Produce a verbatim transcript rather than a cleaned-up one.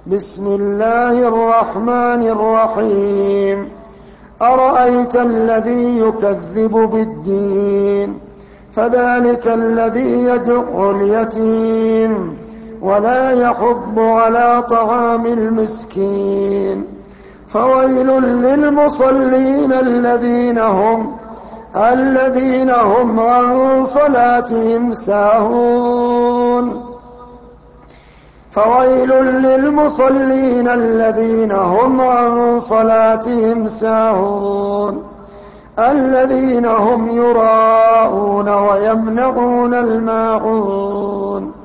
بسم الله الرحمن الرحيم أرأيت الذي يكذب بالدين فذلك الذي يدع اليتيم ولا يحض على طعام المسكين فويل للمصلين الذين هم الذين هم عن صلاتهم ساهون فويل للمصلين الذين هم عن صلاتهم ساهون الذين هم يراءون ويمنعون الماعون